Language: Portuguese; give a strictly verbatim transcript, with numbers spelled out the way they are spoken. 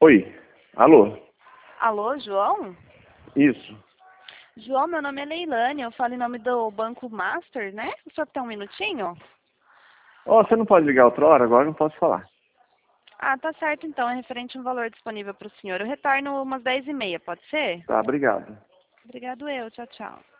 Oi. Alô? Alô, João? Isso. João, meu nome é Leilane, eu falo em nome do Banco Master, né? O senhor tem um minutinho? Ó, você não pode ligar outra hora? Agora eu não posso falar. Ah, tá certo então, é referente a um valor disponível para o senhor. Eu retorno umas dez e meia, pode ser? Tá, obrigado. Obrigado eu, tchau, tchau.